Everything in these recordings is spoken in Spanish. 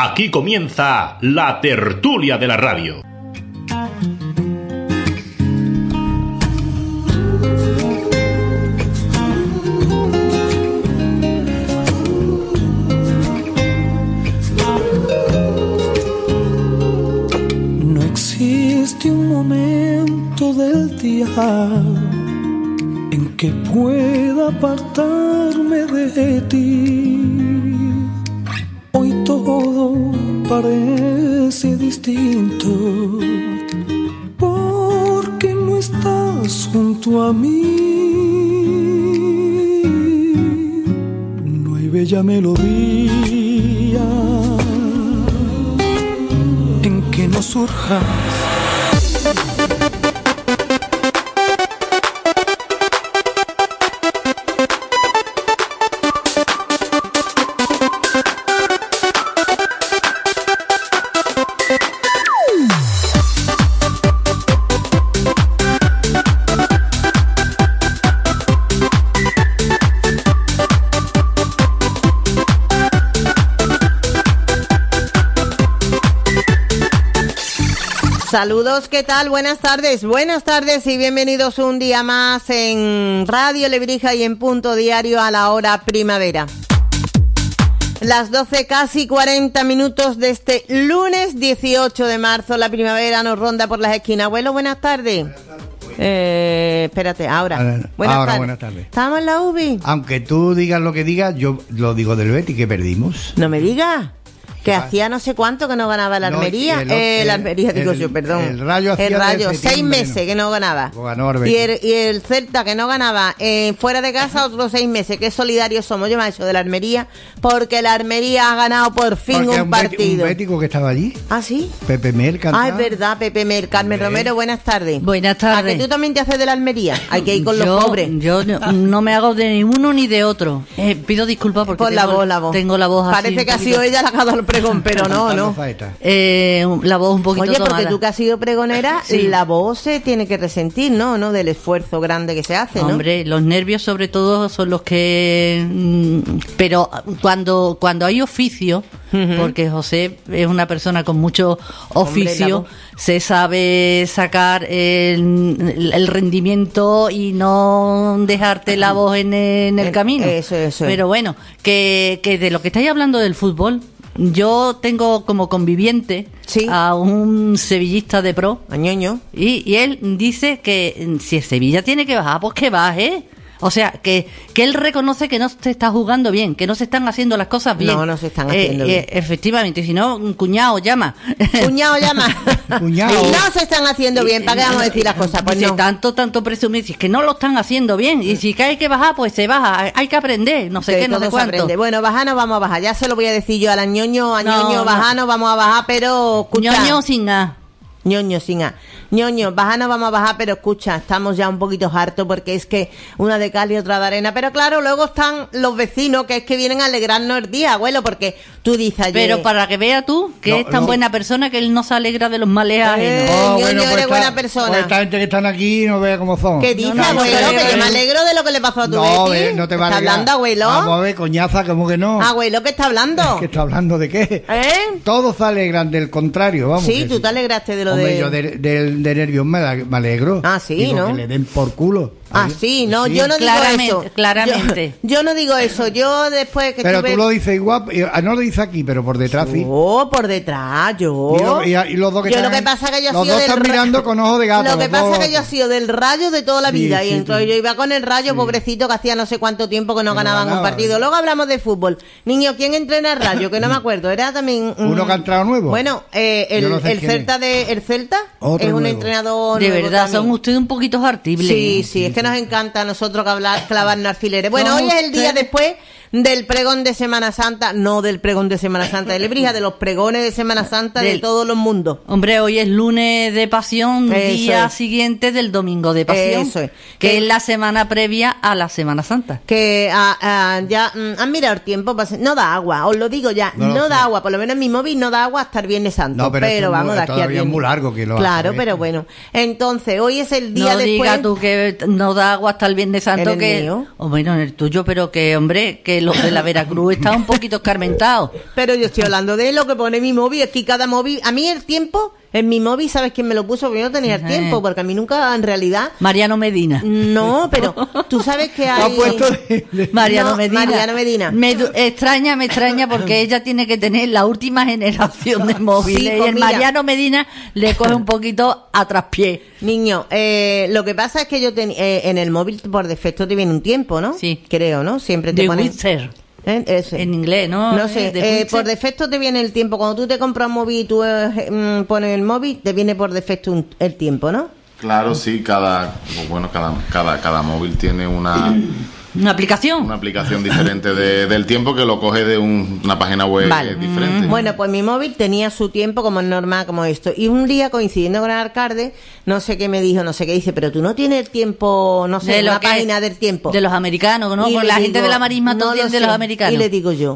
Aquí comienza la tertulia de la radio. No existe un momento del día en que pueda apartarme de ti. Hoy todo parece distinto porque no estás junto a mí. No hay bella melodía en que no surja Saludos, ¿qué tal? Buenas tardes y bienvenidos un día más en Radio Lebrija y en Punto Diario a la hora primavera. Las 12 casi 40 minutos de este lunes 18 de marzo, la primavera nos ronda por las esquinas. Abuelo, buenas tardes. Espérate, ahora. Buenas tardes. ¿Estamos en la UBI? Aunque tú digas lo que digas, yo lo digo del Betis, que perdimos. No me digas. Que hacía no sé cuánto que no ganaba la Almería. La Almería, digo yo, perdón. El Rayo, 6 meses que no ganaba. Y el Celta que no ganaba fuera de casa otros 6 meses. Qué solidarios somos. Yo me he hecho de la Almería porque la Almería ha ganado por fin un partido. Un bético que estaba allí. ¿Ah, sí? Pepe Mer. Ah, es verdad, Pepe Mer. Carmen Romero, buenas tardes. Buenas tardes. ¿A que tú también te haces de la Almería? Hay que ir con los pobres. Yo no me hago de ni uno ni de otro. Pido disculpas porque tengo la voz. Tengo la voz así. Parece que ha sido ella la que ha dado el pregón, pero no. La voz un poquito tomada. Oye, porque tú que has sido pregonera, sí. La voz se tiene que resentir, ¿no? Del esfuerzo grande que se hace, ¿no? Hombre, los nervios sobre todo son los que... Pero cuando hay oficio, porque José es una persona con mucho oficio, hombre, se sabe sacar el rendimiento y no dejarte la voz en el camino. Eso. Pero bueno, que de lo que estáis hablando del fútbol... Yo tengo como conviviente a un sevillista de pro, a Ñoño, y él dice que si el Sevilla tiene que bajar, pues que baje. O sea, que él reconoce que no se está jugando bien, que no se están haciendo las cosas bien. No se están haciendo bien. Efectivamente, si no, cuñado llama. Cuñado. Y no se están haciendo bien, ¿para qué vamos a decir las cosas? Pues no. Tanto presumir, si es que no lo están haciendo bien, y si hay que bajar, pues se baja, hay que aprender, no sé qué, no sé cuánto. Bueno, bajar vamos a bajar, ya se lo voy a decir yo a la Ñoño, bajar no vamos a bajar, pero escucha. Ñoño sin A. Ñoño, bajar no vamos a bajar, pero escucha, estamos ya un poquito hartos porque es que una de cal y otra de arena. Pero claro, luego están los vecinos que es que vienen a alegrarnos el día, abuelo, porque tú dices ayer... Pero para que veas tú que es tan buena persona que él no se alegra de los males ajenos. Ñoño, eres buena persona. Pues esta gente que están aquí no vea cómo son. ¿Qué dices, abuelo? Que yo me alegro de lo que le pasó a tu Betty. No te va a ¿Está hablando, abuelo? Vamos a ver, coñaza, ¿cómo que no? Abuelo, ¿qué está hablando? ¿Qué está hablando de qué? Todos se alegran del contrario, vamos. Sí, tú te alegraste de lo de... Yo de nervios me alegro. Ah, sí, digo, ¿no? Que le den por culo. Ah, sí, no, sí. Yo no digo eso. Claramente. Yo no digo eso, yo después que pero tú lo dices igual, no lo dices aquí, pero por detrás sí. Por detrás, yo. Y los dos que están... Lo que pasa que yo los dos están mirando con ojos de gato. Lo que pasa es que yo he sido del Rayo de toda la vida, y entonces yo iba con el Rayo, pobrecito, que hacía no sé cuánto tiempo que no ganaban un partido. Luego hablamos de fútbol. Niño, ¿quién entrena el Rayo? Que no me acuerdo, era también... Uno que ha entrado nuevo. Bueno, el Celta es un nuevo entrenador de nuevo verdad, también. son ustedes un poquito hartibles. Sí, es que nos encanta a nosotros clavarnos alfileres. Bueno, hoy es el día después del pregón de Semana Santa, no del pregón de Semana Santa de Lebrija, de los pregones de Semana Santa de todos los mundos. Hombre, hoy es lunes de Pasión, día siguiente del domingo de Pasión, que es la semana previa a la Semana Santa. Que ya han mirado el tiempo, no da agua, os lo digo ya, no da agua, por lo menos en mi móvil no da agua hasta el Viernes Santo, pero vamos, de aquí a todavía es muy largo que lo claro, pero bueno, entonces hoy es el día después. No digas tú que no da agua hasta el Viernes Santo, ¿En el mío? Bueno, en el tuyo, pero que, hombre, que los de la Veracruz están un poquito escarmentados. Pero yo estoy hablando de lo que pone mi móvil, es que cada móvil, a mí el tiempo, en mi móvil, ¿sabes quién me lo puso? Porque yo no tenía el tiempo, porque a mí nunca, en realidad... Mariano Medina. No, pero tú sabes que hay... Mariano Medina. Mariano Medina. Me extraña porque ella tiene que tener la última generación de móviles, Sí, y pues el mira. Mariano Medina le coge un poquito a traspié. Niño, lo que pasa es que yo en el móvil por defecto te viene un tiempo, ¿no? Sí. Creo, ¿no? Siempre te De pone... Witcher. Ese. En inglés, ¿no? No sé, De Witcher. por defecto te viene el tiempo. Cuando tú te compras un móvil y tú pones el móvil, te viene por defecto el tiempo, ¿no? Claro, sí, cada móvil tiene una aplicación diferente del tiempo que lo coge de una página web Vale. diferente. Bueno, pues mi móvil tenía su tiempo como es normal, como esto. Y un día, coincidiendo con el alcalde, no sé qué me dijo, no sé qué dice, pero tú no tienes el tiempo, no sé, De lo una que- página del tiempo. de los americanos, ¿no? Y Con le la gente digo, de la marisma no todo lo tiene de sé. los americanos. Y le digo yo,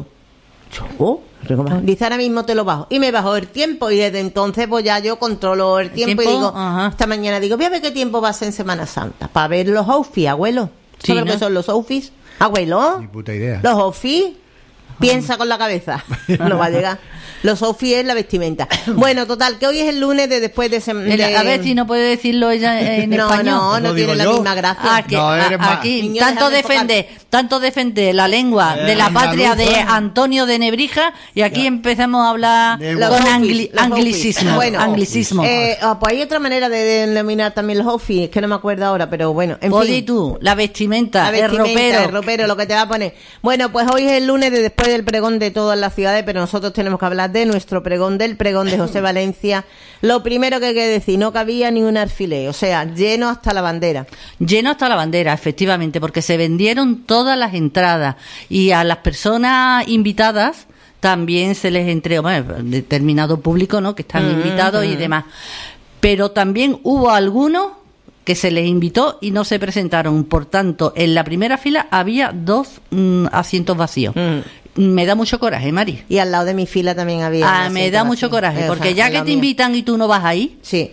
dice, ahora mismo te lo bajo. Y me bajó el tiempo. Y desde entonces, pues ya yo controlo el tiempo. Y tiempo? digo, Ajá. esta mañana digo, voy a ver qué tiempo va a ser en Semana Santa. Para ver los outfits, abuelo. Sí, ¿Sabes lo ¿no? que son los outfits? Abuelo. Ni puta idea. Los outfits. Piensa con la cabeza. No va a llegar. Los outfits es la vestimenta. Bueno, total, que hoy es el lunes de después de... A ver si no puede decirlo ella en No, español. no ¿Lo tiene digo la yo? misma gracia. No, eres más. Aquí Niño, tanto déjame defende la lengua de la patria de Antonio de Nebrija, y aquí empezamos a hablar De Los con outfits, los anglicismo. outfits. Bueno, anglicismo. pues hay otra manera de denominar también los outfits, que no me acuerdo ahora, pero bueno, en Podi fin. tú, la vestimenta, La el vestimenta, ropero. lo que te va a poner. Bueno, pues hoy es el lunes de después del pregón de todas las ciudades, pero nosotros tenemos que hablar de nuestro pregón, del pregón de José Valencia. Lo primero que hay que decir, no cabía ni un alfiler, o sea, lleno hasta la bandera. Lleno hasta la bandera, efectivamente, porque se vendieron todas las entradas, y a las personas invitadas también se les entregó, bueno, determinado público, ¿no?, que están invitados y demás. Pero también hubo algunos que se les invitó y no se presentaron. Por tanto, en la primera fila había 2 asientos vacíos. Me da mucho coraje, Mari. Y al lado de mi fila también había... Me da mucho coraje, porque ya que te invitan y tú no vas ahí, Sí.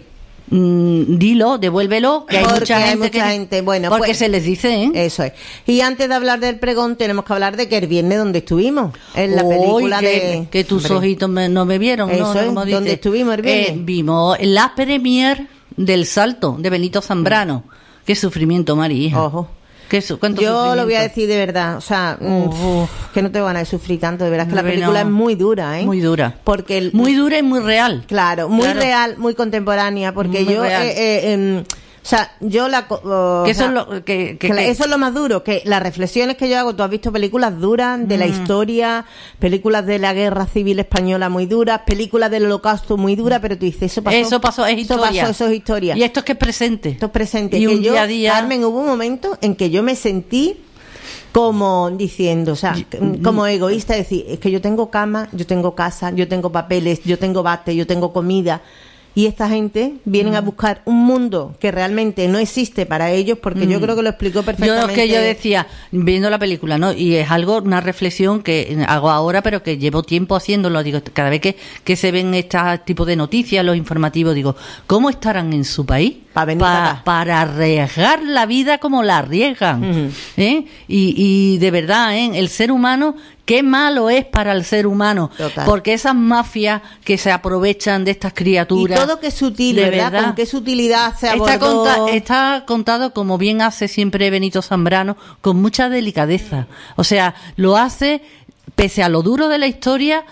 dilo, devuélvelo, que hay Porque mucha hay gente mucha gente. Bueno, porque pues, se les dice, ¿eh? Eso es. Y antes de hablar del pregón, tenemos que hablar de que el viernes donde estuvimos, en la película que tus Hombre, ojitos no me vieron, ¿no? Eso es, Como dice. ¿dónde estuvimos el viernes? Vimos la premier del Salto, de Benito Zambrano. Qué sufrimiento, Mari, hija. Ojo. ¿Cuánto Yo lo voy a sufrimiento? decir de verdad, o sea, que no tengo ganas de sufrir tanto, de verdad, es que la Bueno, película es muy dura, ¿eh? Muy dura. Porque Muy dura y muy real. Claro, muy Claro. real, muy contemporánea, porque Muy yo, real. o sea, yo la... Que eso es lo que eso es lo más duro, que las reflexiones que yo hago, tú has visto películas duras de la historia, películas de la guerra civil española muy duras, películas del holocausto muy duras, pero tú dices, eso pasó, es historia. eso es historia. Y esto es que es presente. Esto es presente. Y que un yo, día a día. Carmen, hubo un momento en que yo me sentí como diciendo, o sea, como egoísta, decir, es que yo tengo cama, yo tengo casa, yo tengo papeles, yo tengo bate, yo tengo comida. Y esta gente vienen a buscar un mundo que realmente no existe para ellos, porque yo creo que lo explicó perfectamente. Yo decía, viendo la película, ¿no? Y es algo, una reflexión que hago ahora, pero que llevo tiempo haciéndolo. Digo, cada vez que se ven este tipo de noticias, los informativos, digo, ¿cómo estarán en su país? Pa' venir para acá. Para arriesgar la vida como la arriesgan. ¿Eh? Y de verdad, ¿eh? El ser humano, qué malo es para el ser humano. Total. Porque esas mafias que se aprovechan de estas criaturas. Y todo que es sutil, de ¿verdad? Con qué sutilidad se abordó. Está contado, como bien hace siempre Benito Zambrano, con mucha delicadeza. O sea, lo hace, pese a lo duro de la historia,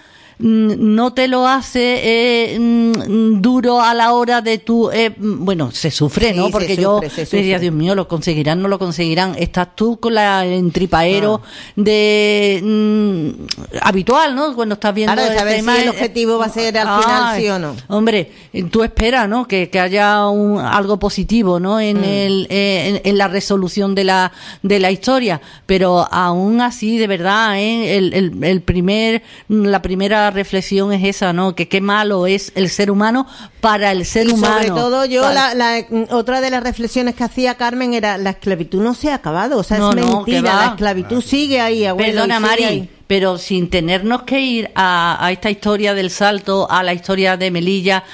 no te lo hace duro a la hora de tu... bueno, se sufre, ¿no? Sí, Porque se yo sufre. decía, Dios mío, lo conseguirán, no lo conseguirán. Estás tú con el entripaero de habitual, ¿no? Cuando estás viendo... Claro, saber tema, si el objetivo va a ser al final sí o no. Hombre, tú esperas, ¿no? Que haya algo positivo, ¿no? En la resolución de la historia, pero aún así, de verdad, la primera reflexión es esa, ¿no? Que qué malo es el ser humano para el ser humano. Sobre todo yo, otra de las reflexiones que hacía Carmen era, la esclavitud no se ha acabado, o sea, No, es no, mentira, que va. la esclavitud sigue ahí, abuelo. Perdona, y sigue Mari, ahí. pero sin tenernos que ir a esta historia del Salto, a la historia de Melilla,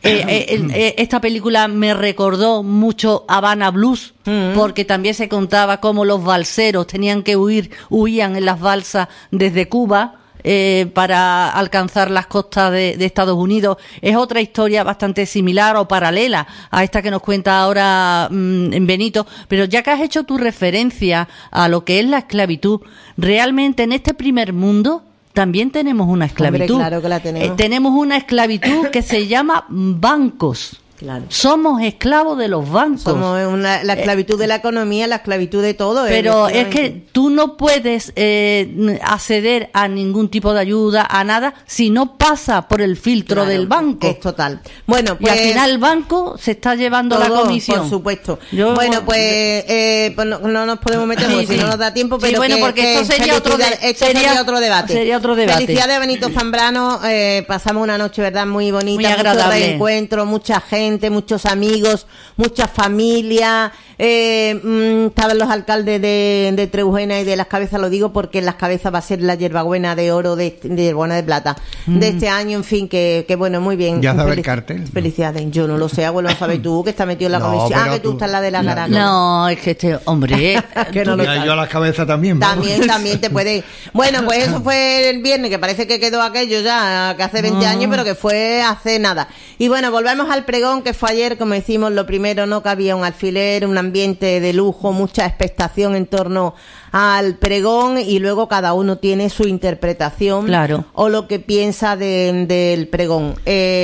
Esta película me recordó mucho Havana Blues, porque también se contaba cómo los balseros tenían que huían en las balsas desde Cuba para alcanzar las costas de Estados Unidos. Es otra historia bastante similar o paralela a esta que nos cuenta ahora Benito, pero ya que has hecho tu referencia a lo que es la esclavitud, realmente en este primer mundo también tenemos una esclavitud. Hombre, claro que la tenemos. Tenemos una esclavitud que se llama bancos. Claro. Somos esclavos de los bancos. Somos la esclavitud de la economía, la esclavitud de todo. Pero es que tú no puedes acceder a ningún tipo de ayuda, a nada, si no pasa por el filtro del banco. Es total. Bueno, pues y al final el banco se está llevando todo, la comisión. Por supuesto. Bueno, pues no nos podemos meter porque si no nos da tiempo. Pero bueno, porque esto sería otro debate. Sería otro debate. Felicidades a Benito Zambrano. Pasamos una noche, ¿verdad? Muy bonita. Muy agradable. Mucho reencuentro, mucha gente, muchos amigos, mucha familia. Estaban los alcaldes de Trebujena y de Las Cabezas, lo digo porque en Las Cabezas va a ser la hierbabuena de oro, de hierbabuena de plata de este año, en fin, que bueno, muy bien. ¿Ya sabes el cartel? Felicidades. Yo no lo sé, abuelo, lo sabes tú, que está metido en la comisión. Que tú estás en la de la Caracas. No, es que este hombre... que no yo a Las Cabezas también. También te puede... Bueno, pues eso fue el viernes, que parece que quedó aquello ya, que hace 20 años, pero que fue hace nada. Y bueno, volvemos al pregón, que fue ayer, como decimos, lo primero, no cabía un alfiler, un ambiente de lujo, mucha expectación en torno al pregón, y luego cada uno tiene su interpretación, claro, o lo que piensa del pregón.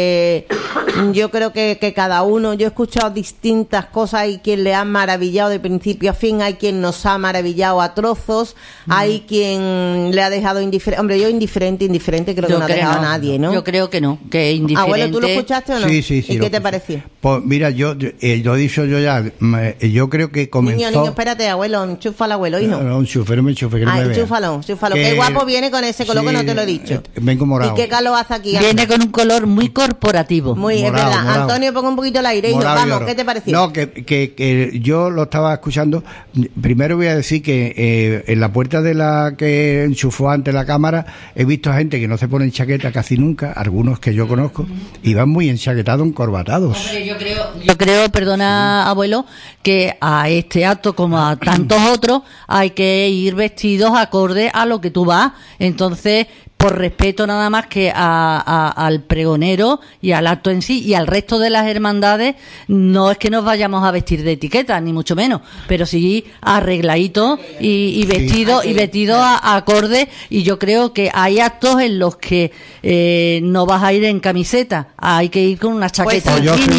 Yo creo que cada uno, yo he escuchado distintas cosas, hay quien le ha maravillado de principio a fin, hay quien nos ha maravillado a trozos, hay quien le ha dejado indiferente. Hombre, yo indiferente creo que no ha dejado a nadie, ¿no? Yo creo que no, que indiferente. Abuelo, ¿tú lo escuchaste o no? Sí. ¿Y qué te pareció? Pues mira, yo he dicho yo ya, yo creo que comenzó... Niño, espérate, abuelo, enchufa al abuelo, hijo. No, enchúfalo, que no me vea. Enchúfalo. Qué guapo viene con ese color, que no te lo he dicho. Vengo morado. ¿Y qué calor hace aquí? Viene con un color muy corporativo. Muy, morado, es verdad. Morado. Antonio, ponga un poquito el aire, hijo. Vamos, ¿qué te pareció? No, que yo lo estaba escuchando. Primero voy a decir que en la puerta de la que enchufó antes la cámara, he visto a gente que no se pone chaqueta casi nunca, algunos que yo conozco, y van muy enchaquetados, encorbatados. Hombre, yo creo, perdona, abuelo, que a este acto, como a tantos otros, hay que ir vestidos acorde a lo que tú vas. Entonces, por respeto nada más que al pregonero y al acto en sí y al resto de las hermandades, no es que nos vayamos a vestir de etiqueta, ni mucho menos, pero sí arregladito y vestido, y vestido a acorde. Y yo creo que hay actos en los que no vas a ir en camiseta, hay que ir con una chaqueta.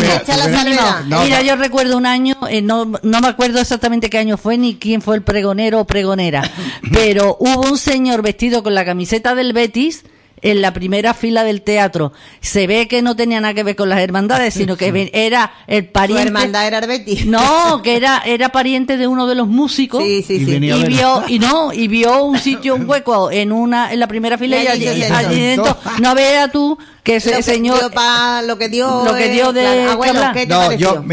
Mira, yo recuerdo un año, no me acuerdo exactamente qué año fue ni quién fue el pregonero o pregonera, pero hubo un señor vestido con la camiseta del Betis en la primera fila del teatro. Se ve que no tenía nada que ver con las hermandades, sino que era el pariente. ¿Su hermandad era el Betis? No, que era pariente de uno de los músicos. Sí. Y vio un sitio, un hueco en la primera fila, y allí dentro, no veas tú que ese señor lo que dio de abuelo, ¿qué te pareció?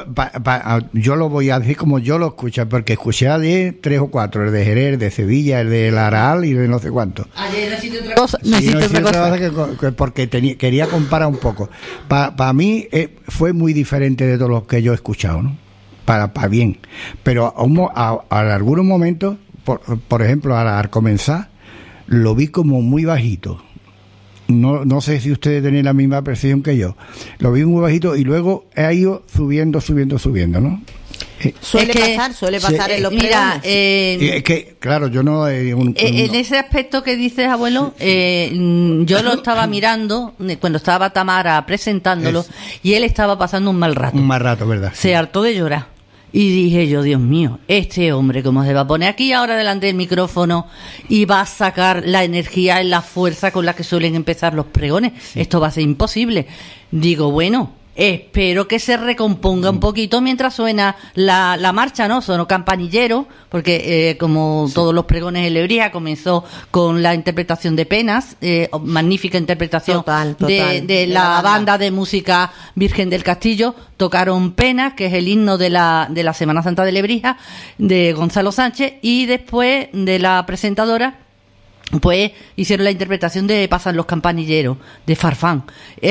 Yo lo voy a decir como yo lo escuché, porque escuché ayer 3 o 4, el de Jerez, el de Sevilla, el de Aral y de no sé cuánto. Ayer necesito otra cosa. Porque quería comparar un poco. Para mí fue muy diferente de todos los que yo he escuchado, ¿no? Para bien. Pero a algunos momentos, por ejemplo, al comenzar, lo vi como muy bajito. No sé si ustedes tenían la misma percepción que yo. Lo vi muy bajito y luego ha ido subiendo, ¿no? Suele pasar en los mira, es que, claro, yo no... en ese aspecto que dices, abuelo, yo lo estaba mirando cuando estaba Tamara presentándolo, y él estaba pasando un mal rato. Un mal rato, ¿verdad? Se hartó de llorar. Y dije yo, Dios mío, este hombre, ¿cómo se va a poner aquí ahora delante del micrófono y va a sacar la energía y la fuerza con la que suelen empezar los pregones? Sí. Esto va a ser imposible. Digo, bueno, espero que se recomponga un poquito mientras suena la marcha, ¿no? Sonó campanillero, porque como todos los pregones en Lebrija, comenzó con la interpretación de Penas, magnífica interpretación de la banda de música Virgen del Castillo. Tocaron Penas, que es el himno de la Semana Santa de Lebrija, de Gonzalo Sánchez, y después de la presentadora pues hicieron la interpretación de Pasan los campanilleros, de Farfán.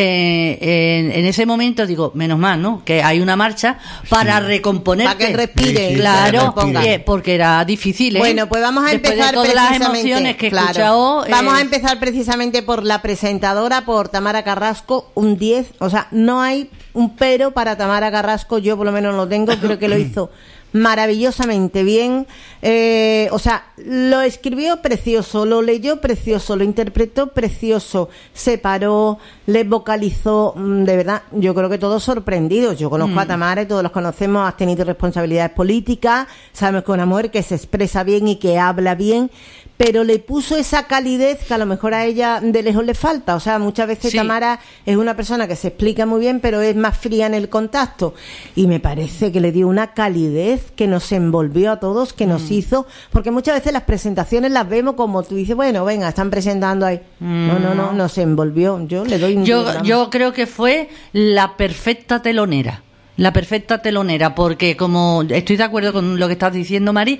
En ese momento digo, menos mal, ¿no? Que hay una marcha para recomponerte. Para que respire. Claro, porque era difícil, ¿eh? Bueno, pues vamos a empezar todas precisamente. Las emociones que he escuchado, vamos a empezar precisamente por la presentadora, por Tamara Carrasco, un 10. O sea, no hay un pero para Tamara Carrasco, yo por lo menos lo tengo, creo que lo hizo maravillosamente bien. O sea, lo escribió precioso, lo leyó precioso, lo interpretó precioso, se paró, le vocalizó, de verdad, yo creo que todos sorprendidos. Yo conozco a Tamara y todos los conocemos, has tenido responsabilidades políticas, sabemos que es una mujer que se expresa bien y que habla bien, pero le puso esa calidez que a lo mejor a ella de lejos le falta. O sea, muchas veces Tamara es una persona que se explica muy bien, pero es más fría en el contacto. Y me parece que le dio una calidez que nos envolvió a todos, que nos hizo... Porque muchas veces las presentaciones las vemos como tú dices, bueno, venga, están presentando ahí. No, nos envolvió. Yo le doy un... Yo creo que fue la perfecta telonera. La perfecta telonera, porque como estoy de acuerdo con lo que estás diciendo, Mari,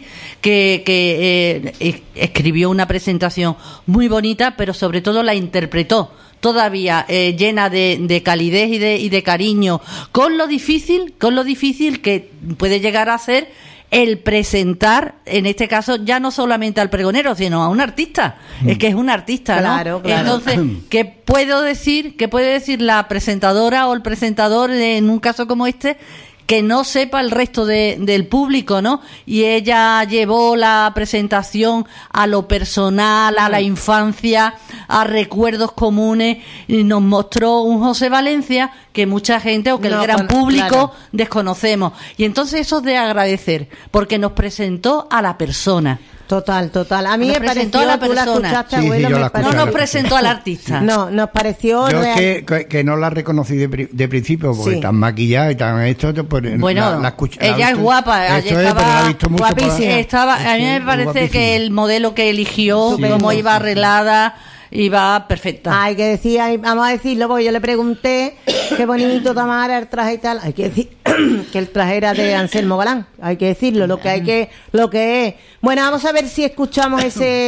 que escribió una presentación muy bonita, pero sobre todo la interpretó todavía llena de calidez y de cariño, con lo difícil que puede llegar a ser el presentar, en este caso, ya no solamente al pregonero, sino a un artista. Es que es un artista, ¿no? Claro. Entonces, ¿qué puede decir la presentadora o el presentador en un caso como este? Que no sepa el resto del público, ¿no? Y ella llevó la presentación a lo personal, a la infancia, a recuerdos comunes, y nos mostró un José Valencia que mucha gente o que el gran público desconocemos. Y entonces eso es de agradecer, porque nos presentó a la persona. Total. A mí me pareció, a la tú la persona. escuchaste, abuelo, No nos presentó al artista. No, nos pareció yo real. es que no la reconocí de principio, porque tan maquillada y tan esto, pues bueno, ella es guapa, ayer estaba guapísima. A mí me parece que el modelo que eligió, como iba arreglada, iba perfecta. Hay que decir, vamos a decirlo, porque yo le pregunté qué bonito Tamara el traje y tal. Hay que decir que el traje era de Anselmo Galán. Hay que decirlo, lo que es. Bueno, vamos a ver si escuchamos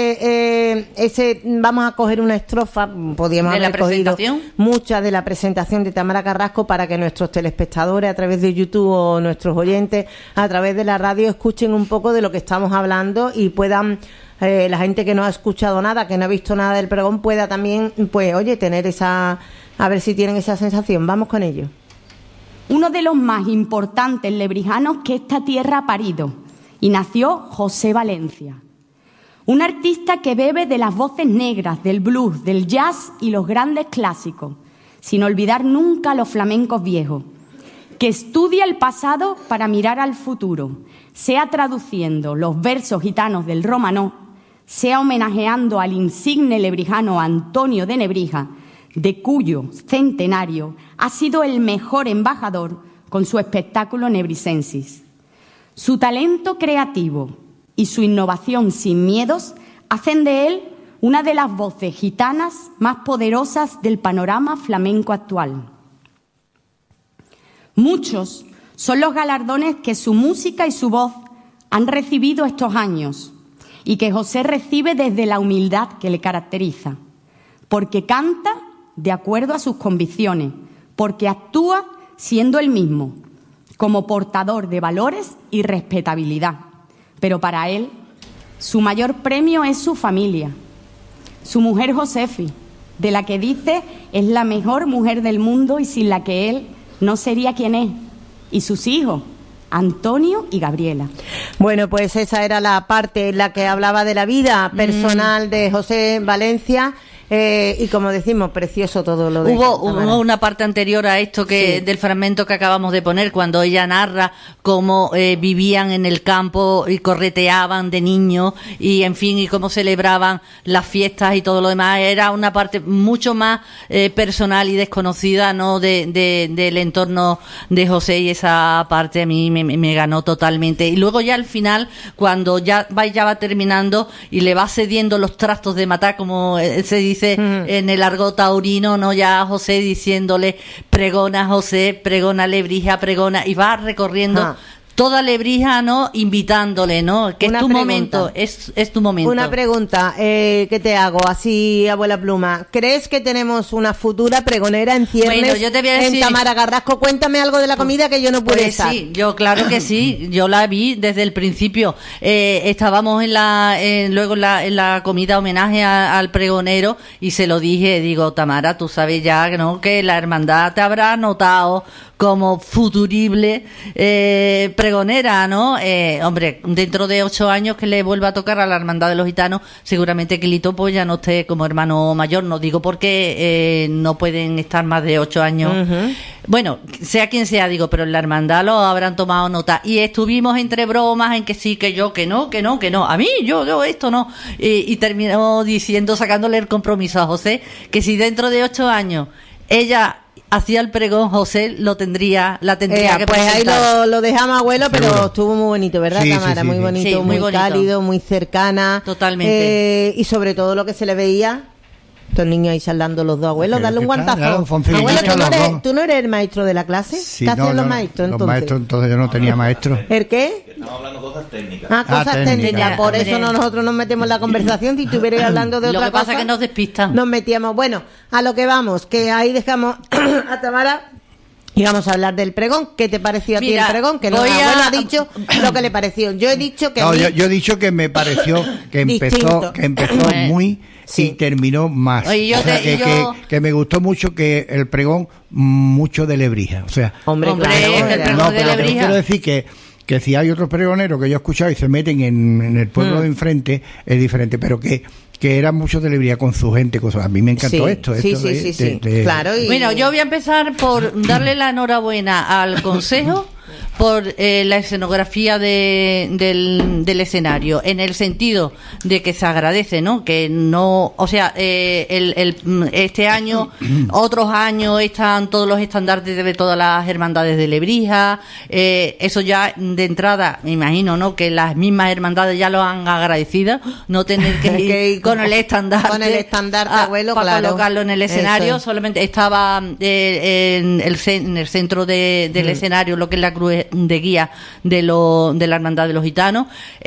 ese vamos a coger una estrofa. Podríamos haber cogido muchas de la presentación de Tamara Carrasco para que nuestros telespectadores a través de YouTube o nuestros oyentes a través de la radio escuchen un poco de lo que estamos hablando y puedan... la gente que no ha escuchado nada, que no ha visto nada del pregón, pueda también, pues, oye, tener esa... A ver si tienen esa sensación. Vamos con ello. Uno de los más importantes lebrijanos que esta tierra ha parido, y nació José Valencia. Un artista que bebe de las voces negras, del blues, del jazz y los grandes clásicos, sin olvidar nunca los flamencos viejos, que estudia el pasado para mirar al futuro, sea traduciendo los versos gitanos del Romanó, sea homenajeando al insigne lebrijano Antonio de Nebrija, de cuyo centenario ha sido el mejor embajador con su espectáculo Nebrisensis. Su talento creativo y su innovación sin miedos hacen de él una de las voces gitanas más poderosas del panorama flamenco actual. Muchos son los galardones que su música y su voz han recibido estos años y que José recibe desde la humildad que le caracteriza, porque canta de acuerdo a sus convicciones, porque actúa siendo el mismo, como portador de valores y respetabilidad. Pero para él, su mayor premio es su familia, su mujer Josefi, de la que dice es la mejor mujer del mundo y sin la que él no sería quien es, y sus hijos, Antonio y Gabriela. Bueno, pues esa era la parte en la que hablaba de la vida personal de José Valencia. Y como decimos, precioso todo lo de hubo una parte anterior a esto que del fragmento que acabamos de poner, cuando ella narra cómo vivían en el campo y correteaban de niños y en fin, y cómo celebraban las fiestas y todo lo demás. Era una parte mucho más personal y desconocida, ¿no? del entorno de José, y esa parte a mí me ganó totalmente. Y luego ya al final, cuando ya va terminando y le va cediendo los trastos de matar, como se dice en el argot taurino, ¿no? Ya a José diciéndole, pregona José, pregona Lebrija, pregona, y va recorriendo toda Lebrija, ¿no? Invitándole, ¿no? Que Una es tu pregunta. momento, es tu momento. Una pregunta que te hago, así, abuela Pluma. ¿Crees que tenemos una futura pregonera en ciernes Bueno, yo te voy a decir- en Tamara Carrasco? Cuéntame algo de la comida que yo no pude Pues estar. sí, yo claro que sí, yo la vi desde el principio. Estábamos luego en la comida homenaje al pregonero y se lo dije, digo, Tamara, tú sabes ya, ¿no?, que la hermandad te habrá notado como futurible pregonera, ¿no? Hombre, dentro de 8 años que le vuelva a tocar a la hermandad de los gitanos, seguramente que Lito pues ya no esté como hermano mayor, no digo porque no pueden estar más de 8 años. Ujú. Bueno, sea quien sea, digo, pero en la hermandad lo habrán tomado nota. Y estuvimos entre bromas en que sí, que yo, que no. A mí, yo esto no. Y terminó diciendo, sacándole el compromiso a José, que si dentro de 8 años ella hacía el pregón, José la tendría que Pues ahí presentar. lo dejamos, abuelo, pero Seguro. estuvo muy bonito, ¿verdad, Sí, sí, Tamara? sí, Muy sí. bonito, Sí, muy, muy bonito. cálido, muy cercana. Totalmente. Y sobre todo lo que se le veía, estos niños ahí charlando los dos abuelos, Que- darle un que está, guantazo. claro, Fonfilito, Abuelo, los dos. ¿tú no eres el maestro de la clase? Sí, ¿Qué no, hacían los no, maestros los entonces? maestros, entonces yo no tenía maestro. ¿El qué? Estamos hablando de cosas técnicas. Cosas técnicas. técnicas. Por Hombre. eso nosotros nos metemos en la conversación. Si estuvierais hablando de Lo otra que pasa cosa, es que nos despistan. nos metíamos. Bueno, a lo que vamos, que ahí dejamos a Tamara y vamos a hablar del pregón. ¿Qué te pareció a ti Mira, el pregón? Que no, voy abuelo a- ha dicho lo que le pareció. Yo he dicho que a No, mí- yo he dicho que me pareció que Distinto. empezó muy Sí. y terminó más. Oye, yo O sea, te- yo- que me gustó mucho que el pregón mucho de Lebrija. O sea, Hombre, Hombre, claro, es que el era- pregón no, de pero Lebrija. quiero decir que si hay otros pregoneros que yo he escuchado y se meten en el pueblo de enfrente, es diferente, pero que era mucho de Lebrija con su gente, cosas. A mí me encantó Sí, esto. sí, esto sí, de- sí, sí. de- Claro, y- Bueno, yo voy a empezar por darle la enhorabuena al Consejo por la escenografía del escenario, en el sentido de que se agradece, ¿no? Que no, o sea, este año, otros años están todos los estandartes de todas las hermandades de Lebrija, eso ya de entrada, me imagino, ¿no? Que las mismas hermandades ya lo han agradecido, no tener que ir con el estandarte, con el estandarte, abuelo, para claro. colocarlo en el Eso escenario. es. Solamente estaba en el centro del escenario lo que es la cruz de guía de la hermandad de los gitanos.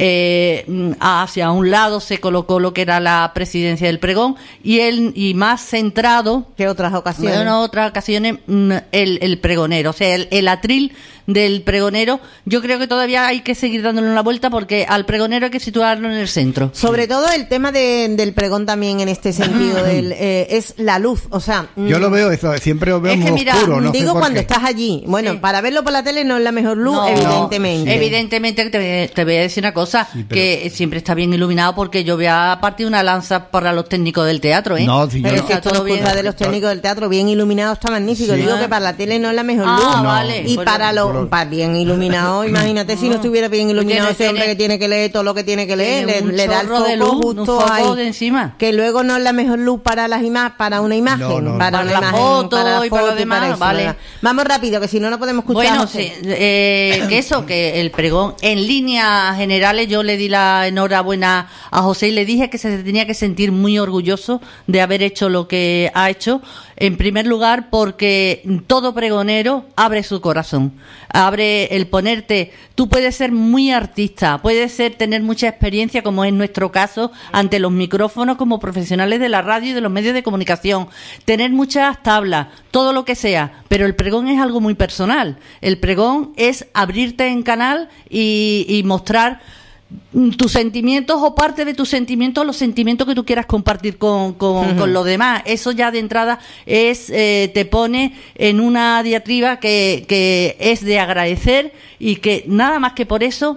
Hacia un lado se colocó lo que era la presidencia del pregón y más centrado que otras ocasiones. en otras ocasiones el pregonero, o sea, el atril del pregonero. Yo creo que todavía hay que seguir dándole una vuelta porque al pregonero hay que situarlo en el centro. Sobre todo el tema del pregón también en este sentido es la luz, o sea, Yo lo veo, eso, siempre lo veo Es que muy mira, oscuro. No sé digo por cuando qué. estás allí. Bueno, Sí. para verlo por la tele no es la mejor luz, No, evidentemente. Evidentemente, te voy a decir una cosa, Sí, pero- que siempre está bien iluminado porque yo voy a partir una lanza para los técnicos del teatro, ¿eh? No, si yo Pero no- es que esto todo es culpa bien. de los técnicos del teatro, bien iluminado está magnífico. Sí. Digo que para la tele no es la mejor Ah, luz. No. vale. Y Pues para yo- lo bien iluminado, imagínate si no estuviera bien iluminado Tiene- ese hombre tiene- que tiene que leer todo lo que tiene que leer, tiene un le da el chorro de foco luz, justo un foco ahí. de encima. Que luego no es la mejor luz para para una imagen, No, no, no. para Para una la imagen, foto para la y para lo foto demás, eso, vale. ¿verdad? Vamos rápido, que si no, no podemos escuchar. Bueno, José. sí, que el pregón, en líneas generales, yo le di la enhorabuena a José y le dije que se tenía que sentir muy orgulloso de haber hecho lo que ha hecho. En primer lugar, porque todo pregonero abre su corazón, abre el ponerte. Tú puedes ser muy artista, puedes tener mucha experiencia, como es nuestro caso, ante los micrófonos como profesionales de la radio y de los medios de comunicación, tener muchas tablas, todo lo que sea, pero el pregón es algo muy personal. El pregón es abrirte en canal y mostrar tus sentimientos o parte de tus sentimientos, los sentimientos que tú quieras compartir con los demás. Eso ya de entrada te pone en una diatriba que es de agradecer y que nada más que por eso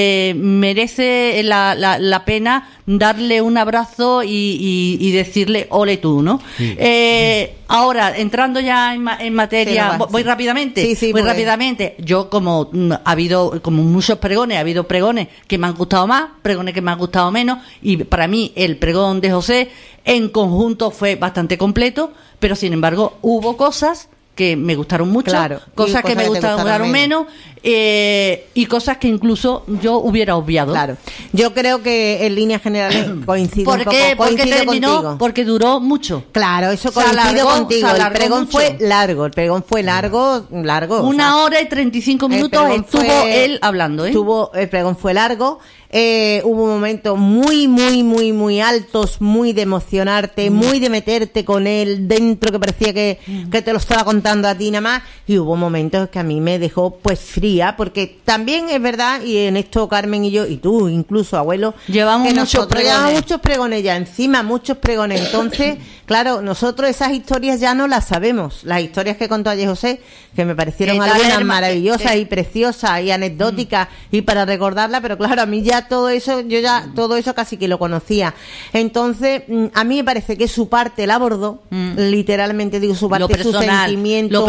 merece la pena darle un abrazo y decirle ole tú, ¿no? Sí. Ahora, entrando ya en materia, Sí, no va, voy sí. rápidamente, Sí, muy pues. rápidamente. Yo como ha habido como muchos pregones, ha habido pregones que me han gustado más, pregones que me han gustado menos, y para mí el pregón de José en conjunto fue bastante completo, pero sin embargo hubo cosas que me gustaron mucho, claro, cosas que me gustaron menos, y cosas que incluso yo hubiera obviado. Claro, yo creo que en líneas generales coincido un poco, porque terminó, contigo. porque duró mucho. Claro, eso coincido contigo. El pregón fue largo. Una hora y 35 minutos estuvo él hablando. El pregón fue largo. Hubo momentos muy altos, muy de emocionarte, muy de meterte con él dentro, que parecía que te lo estaba contando a ti nada más, y hubo momentos que a mí me dejó pues fría, porque también es verdad, y en esto Carmen y yo, y tú incluso, abuelo, llevamos muchos pregones ya encima, muchos pregones. Entonces, claro, nosotros esas historias ya no las sabemos, las historias que contó ayer José, que me parecieron algunas maravillosas y preciosas y anecdóticas y para recordarla, pero claro, a mí ya todo eso casi que lo conocía. Entonces, a mí me parece que su parte la abordó, literalmente digo su parte, su sentimiento,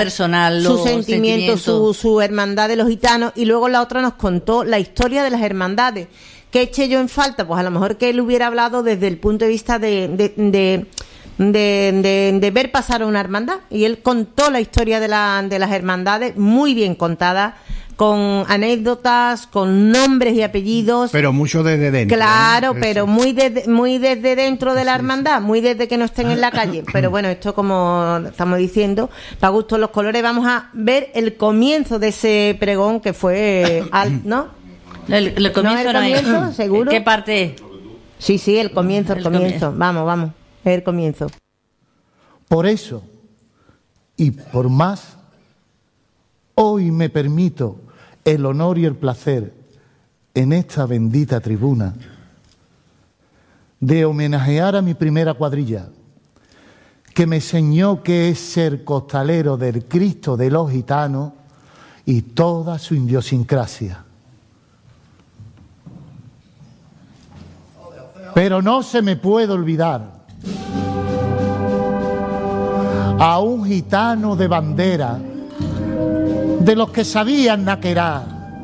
su hermandad de los gitanos, y luego la otra nos contó la historia de las hermandades. ¿Qué eché yo en falta? Pues a lo mejor que él hubiera hablado desde el punto de vista de ver pasar a una hermandad, y él contó la historia de las hermandades muy bien contada, con anécdotas, con nombres y apellidos. Pero mucho desde dentro. Claro, pero muy desde dentro de la hermandad, muy desde que no estén en la calle. Pero bueno, esto, como estamos diciendo, para gusto los colores. Vamos a ver el comienzo de ese pregón que fue ¿no? El comienzo, ¿no? ¿El comienzo? ¿Seguro? ¿Qué parte? Sí, el comienzo. Vamos, el comienzo. Por eso, y por más, hoy me permito el honor y el placer en esta bendita tribuna de homenajear a mi primera cuadrilla, que me enseñó qué es ser costalero del Cristo de los Gitanos y toda su idiosincrasia. Pero no se me puede olvidar a un gitano de bandera, de los que sabían naquerar,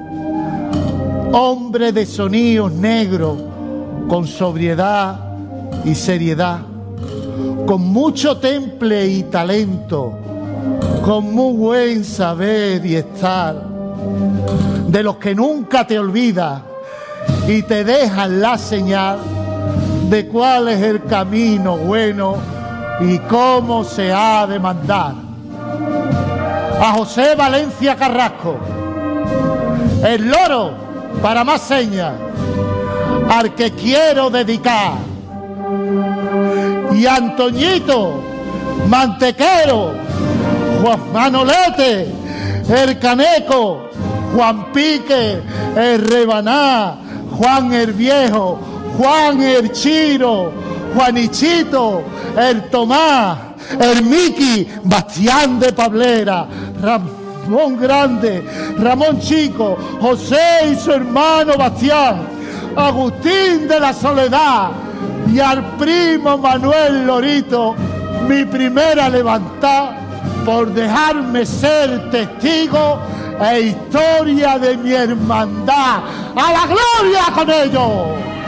hombre de sonidos negros, con sobriedad y seriedad, con mucho temple y talento, con muy buen saber y estar, de los que nunca te olvidas y te dejan la señal de cuál es el camino bueno y cómo se ha de mandar. A José Valencia Carrasco, el loro para más señas, al que quiero dedicar, y a Antoñito Mantequero, Juan Manolete, el Caneco, Juan Pique, el Rebaná, Juan el Viejo, Juan el Chiro, Juanichito, el Tomás, el Miki, Bastián de Pablera, Ramón Grande, Ramón Chico, José y su hermano Bastián, Agustín de la Soledad, y al primo Manuel Lorito, mi primera levantada, por dejarme ser testigo e historia de mi hermandad. ¡A la gloria con ellos!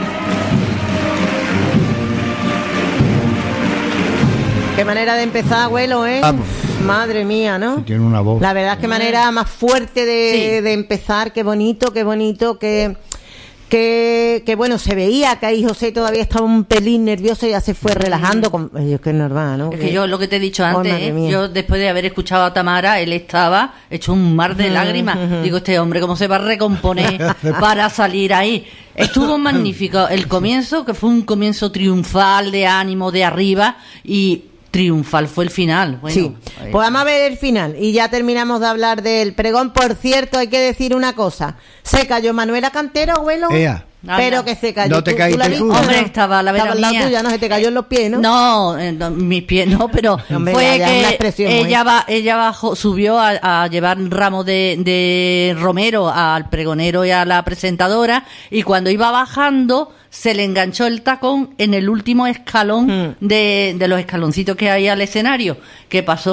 Qué manera de empezar, abuelo, ¿eh? Madre mía, ¿no? Tiene una voz. La verdad es que manera más fuerte de empezar. Qué bonito, que bueno, se veía que ahí José todavía estaba un pelín nervioso y ya se fue relajando. Es que es normal, ¿no? Es que yo, lo que te he dicho antes, yo después de haber escuchado a Tamara, él estaba hecho un mar de lágrimas. Digo, este hombre, ¿cómo se va a recomponer para salir ahí? Estuvo magnífico el comienzo, que fue un comienzo triunfal, de ánimo, de arriba, y triunfal fue el final. Bueno, sí, pues vamos a ver el final y ya terminamos de hablar del pregón. Por cierto, hay que decir una cosa: se cayó Manuela Cantero, abuelo. Pero que se cayó. ¿No te caíste tú? Hombre, estaba la vera mía. Tuya, no se te cayó en los pies, ¿no? No, mis pies no, pero hombre, fue que ella bajó, subió a llevar un ramo de romero al pregonero y a la presentadora, y cuando iba bajando se le enganchó el tacón en el último escalón de los escaloncitos que hay al escenario. ¿Qué pasó?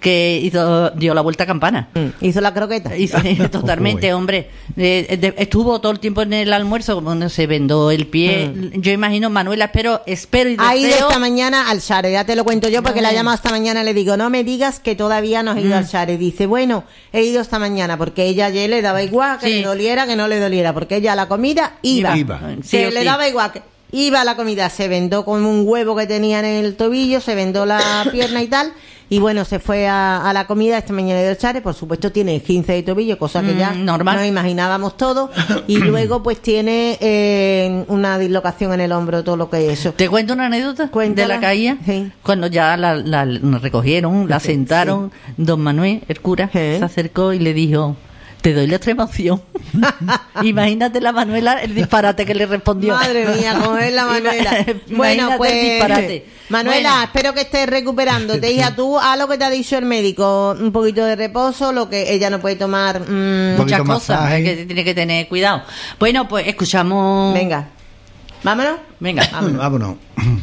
que dio la vuelta a campana. Hizo la croqueta. Totalmente, hombre. Estuvo todo el tiempo en el almuerzo, como se vendó el pie. Yo imagino, Manuela, espero y deseo. Ha ido esta mañana al Share, ya te lo cuento yo, porque la he llamado esta mañana y le digo, no me digas que todavía no has ido al Share. Dice, bueno, he ido esta mañana, porque ella ayer le daba igual que le doliera, que no le doliera, porque ella a la comida iba. Sí, le daba igual que iba a la comida, se vendó con un huevo que tenía en el tobillo, se vendó la pierna y tal, y bueno, se fue a la comida esta mañana del Share. Por supuesto tiene 15 de tobillo, cosa que ya normal. Nos imaginábamos todo, y luego pues tiene una dislocación en el hombro, todo lo que es eso. ¿Te cuento una anécdota? Cuéntala. De la caída? Sí. Cuando ya la recogieron, la sentaron, don Manuel, el cura, se acercó y le dijo, te doy la extremaunción. Imagínate la Manuela, el disparate que le respondió. Madre mía, cómo es la Manuela. Bueno, pues el disparate. Manuela, espero que estés recuperándote, hija. Tú haz lo que te ha dicho el médico, un poquito de reposo, lo que ella no puede tomar muchas cosas, que tiene que tener cuidado. Bueno, pues escuchamos. Venga, vámonos. Venga, vámonos.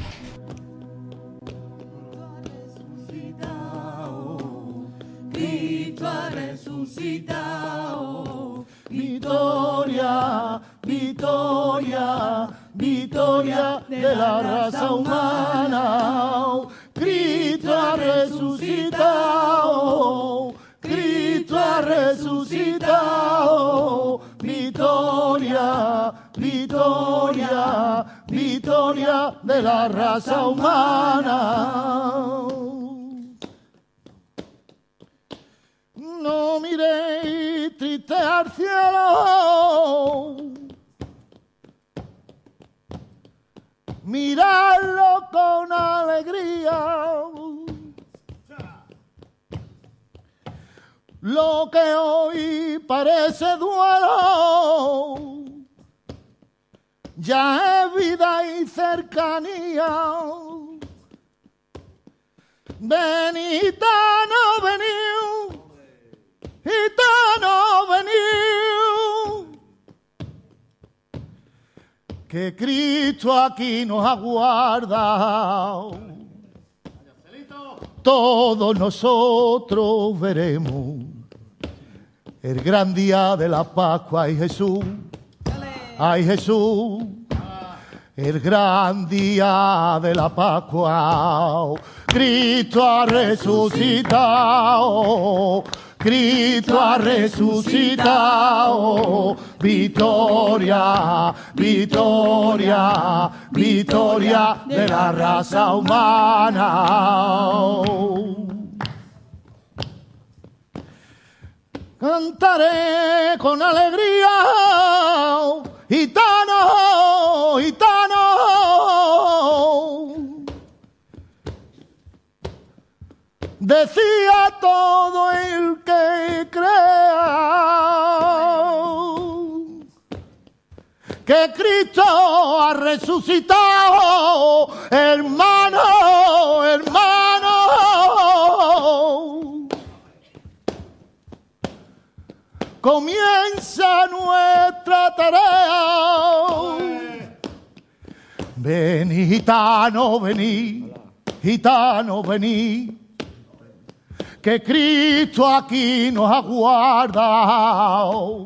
Cristo ha resucitado. Victoria, victoria, victoria de la raza humana. Cristo ha resucitado. Cristo ha resucitado. Victoria, victoria, victoria de la raza humana. No miréis triste al cielo, miradlo con alegría. Lo que hoy parece duelo, ya es vida y cercanía. Ven, gitano, vení, gitano, vení, que Cristo aquí nos aguarda. Todos nosotros veremos el gran día de la Pascua. Ay Jesús, ay Jesús, el gran día de la Pascua. Cristo ha resucitado, Cristo ha resucitado. Victoria, victoria, victoria de la raza humana. Cantaré con alegría, gitano, gitano. Decía todo el que crea que Cristo ha resucitado, hermano, hermano. Comienza nuestra tarea. Vení, gitano, vení, gitano, vení, que Cristo aquí nos aguarda.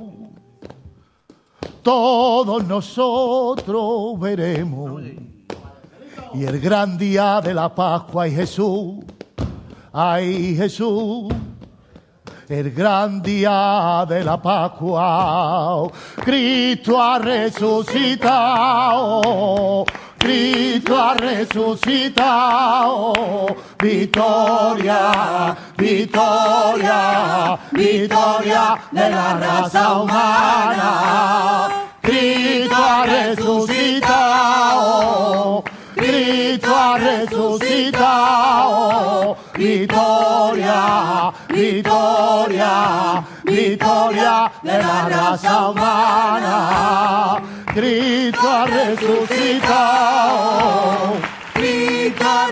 Todos nosotros veremos y el gran día de la Pascua. Ay Jesús, ay Jesús, el gran día de la Pascua. Cristo ha resucitado, Cristo ha resucitado. Victoria, victoria, victoria de la raza humana. Cristo ha resucitado, Cristo ha resucitado. Victoria, victoria, victoria de la raza humana. Cristo ha resucitado, Cristo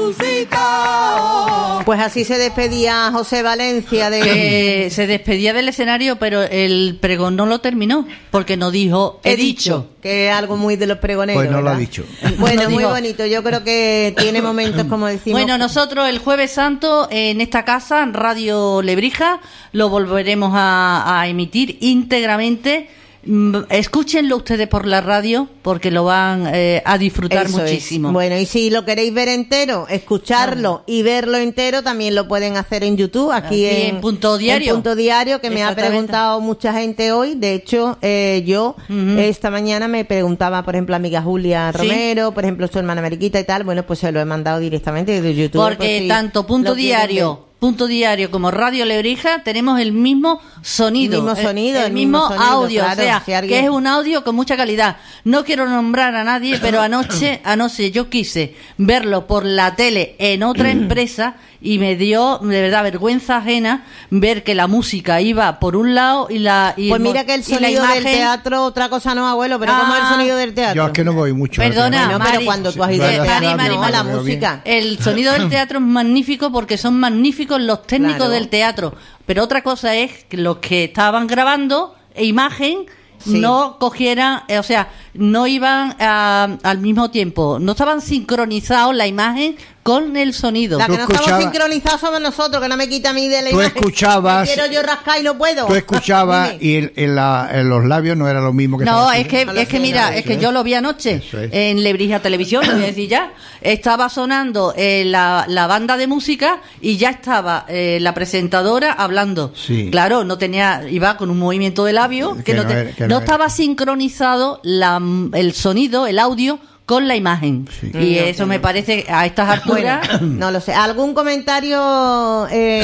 resucitado. Pues así se despedía José Valencia se despedía del escenario, pero el pregón no lo terminó, porque no dijo he dicho. Que es algo muy de los pregoneros. Pues no ¿verdad? lo ha dicho. Bueno, No muy dijo. bonito. Yo creo que tiene momentos, como decimos. Bueno, nosotros el Jueves Santo en esta casa, en Radio Lebrija, lo volveremos a emitir íntegramente. Escúchenlo ustedes por la radio, porque lo van a disfrutar Eso muchísimo. es. Bueno, y si lo queréis ver entero, escucharlo y verlo entero, también lo pueden hacer en YouTube, aquí en Punto Diario. en Punto Diario, que me ha Exactamente. preguntado mucha gente hoy. De hecho, yo esta mañana me preguntaba, por ejemplo, amiga Julia Sí. Romero, por ejemplo, su hermana Mariquita y tal. Bueno, pues se lo he mandado directamente desde YouTube. Porque pues, si tanto Punto lo quieren Diario, Punto Diario como Radio Lebrija tenemos el mismo sonido. El mismo sonido, el mismo sonido, audio, claro, o sea, si alguien- que es un audio con mucha calidad. No quiero nombrar a nadie, pero anoche yo quise verlo por la tele en otra empresa y me dio de verdad vergüenza ajena ver que la música iba por un lado y Pues mira que el y la sonido del imagen- teatro, otra cosa no, abuelo, pero ¿cómo es el sonido del teatro? Yo es que no voy mucho. al Perdona, teatro. Bueno, pero Mari, cuando tú has ido Mari, al teatro, Mari, no, Mari, la Mari. música. El sonido del teatro es magnífico porque son magníficos los técnicos Claro. del teatro. Pero otra cosa es que los que estaban grabando imagen Sí. no cogieran, o sea, no iban al mismo tiempo, no estaban sincronizados la imagen con el sonido. La que Tú no estamos escuchabas- sincronizados somos nosotros, que no me quita a mí de la Tú imagen. escuchabas- Me quiero yo rascar y no puedo. Tú escuchabas Dime. y en los labios no era lo mismo que No, estaba es que, No lo es que sé, mira, no lo es que yo lo vi anoche Eso es. en Lebrija Televisión, lo voy a decir ya. Estaba sonando la banda de música y ya estaba la presentadora hablando. Sí. Claro, no tenía, iba con un movimiento de labio que no no estaba sincronizado el sonido, el audio con la imagen. Sí. Y eso me parece a estas alturas. No lo sé. ¿Algún comentario,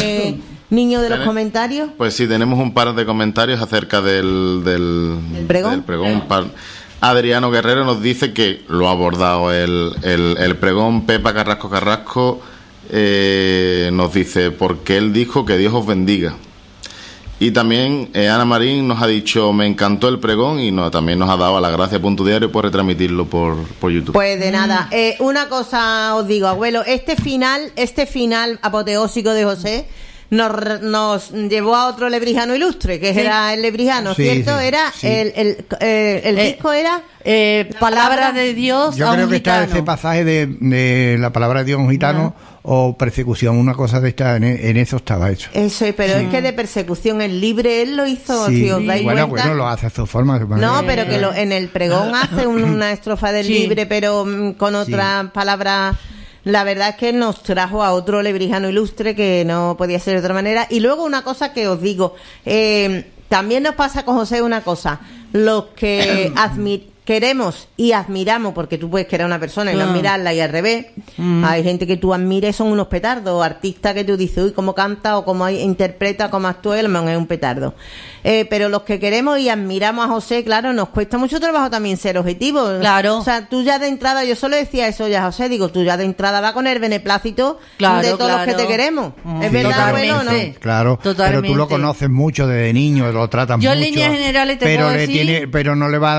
niño de los comentarios? Pues sí, tenemos un par de comentarios acerca del pregón? del pregón. Un par. Adriano Guerrero nos dice que lo ha abordado el pregón. Pepa Carrasco nos dice, porque él dijo que Dios os bendiga. Y también Ana Marín nos ha dicho, me encantó el pregón, y también nos ha dado a la gracia Punto Diario por retransmitirlo por YouTube. Pues de nada. Una cosa os digo, abuelo, este final apoteósico de José nos llevó a otro lebrijano ilustre, que era el lebrijano, Sí, ¿cierto? sí, Era sí. el disco era Palabra de Dios Yo a un creo que está gitano. ese pasaje de la palabra de Dios a un gitano o persecución, una cosa de esta, en eso estaba hecho. eso, pero es que de persecución el libre él lo hizo, Sí. si os dais Bueno, cuenta. lo hace a su forma. No, pero que en el pregón hace una estrofa del Sí. libre, pero con otras palabras. La verdad es que nos trajo a otro lebrijano ilustre que no podía ser de otra manera. Y luego una cosa que os digo, también nos pasa con José una cosa, los que queremos y admiramos, porque tú puedes querer a una persona y no admirarla, y al revés. Hay gente que tú admires, son unos petardos, artistas que tú dices, uy, cómo canta o cómo interpreta, cómo actúa, el man es un petardo. Pero los que queremos y admiramos a José, claro, nos cuesta mucho trabajo también ser objetivos. Claro. O sea, tú ya de entrada, yo solo decía eso ya, José, digo, tú ya de entrada vas con el beneplácito Claro, de todos los que claro. te queremos. ¿Es Sí, verdad, abuelo, o no? totalmente. Claro, Totalmente. pero tú lo conoces mucho desde niño, lo tratas Yo mucho. en líneas generales te pero puedo decir- pero no le va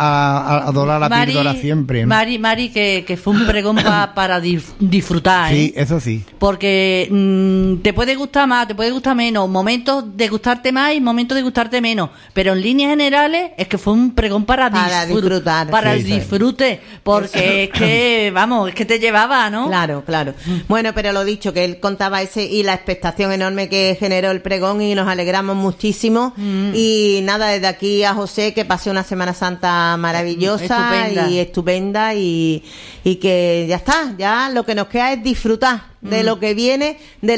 a dorar la píldora siempre, ¿no? Mari, que fue un pregón para disfrutar, ¿eh? Sí, eso sí. Porque te puede gustar más, te puede gustar menos, momentos de gustarte más y momentos de gustarte menos, pero en líneas generales es que fue un pregón para disfrutar. para Sí, el sí. disfrute, porque es que, vamos, es que te llevaba, ¿no? Claro, claro. Bueno, pero lo dicho, que él contaba ese y la expectación enorme que generó el pregón y nos alegramos muchísimo. Y nada, desde aquí a José, que pase una Semana Santa maravillosa y estupenda y que ya está, ya lo que nos queda es disfrutar de lo que viene,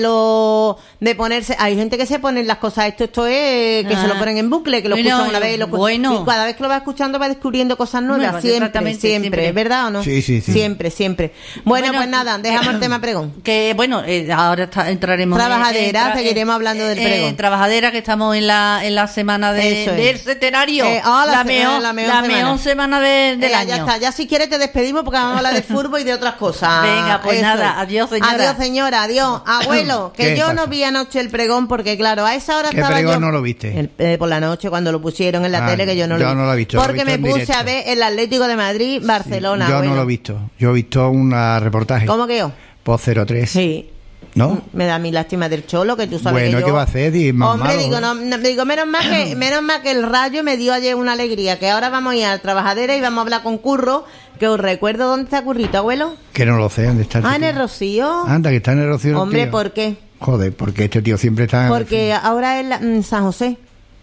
de ponerse. Hay gente que se pone las cosas, esto es que se lo ponen en bucle, que lo Bueno, escuchan una vez y lo escuchan. bueno. Y cada vez que lo va escuchando va descubriendo cosas nuevas, Nuevas, siempre, exactamente, siempre, siempre. ¿es verdad o no? Sí, sí, sí. Siempre, siempre. Bueno, Bueno, pues nada, dejamos el tema pregón. Que bueno, ahora entraremos Trabajadera, seguiremos hablando del pregón. Trabajadera, que estamos en la semana Eso es. del centenario, la mejor semana del año. Ya está, ya si quieres te despedimos porque vamos a hablar de fútbol y de otras cosas. Venga, pues Eso nada, es. adiós, señora. Adiós, adiós, señora, adiós. Abuelo, que yo no vi anoche el pregón porque, claro, a esa hora ¿Qué estaba pregón yo... no lo viste? Por la noche, cuando lo pusieron en la tele, que yo no lo he visto. Porque me puse a ver el Atlético de Madrid, Barcelona. Sí, yo abuelo. no lo he visto. Yo he visto un reportaje. ¿Cómo que yo? Por 03. Sí. ¿No? Me da mi lástima del Cholo, que tú sabes bueno, que yo... ¿qué va a hacer? Hombre, digo, menos mal que el Rayo me dio ayer una alegría, que ahora vamos a ir a Trabajadera y vamos a hablar con Curro, que os recuerdo dónde está Currito, abuelo. Que no lo sé, ¿dónde está? En el Rocío. Anda, que está en el Rocío. Hombre, ¿por qué? Joder, porque este tío siempre está... Porque ahora es San José.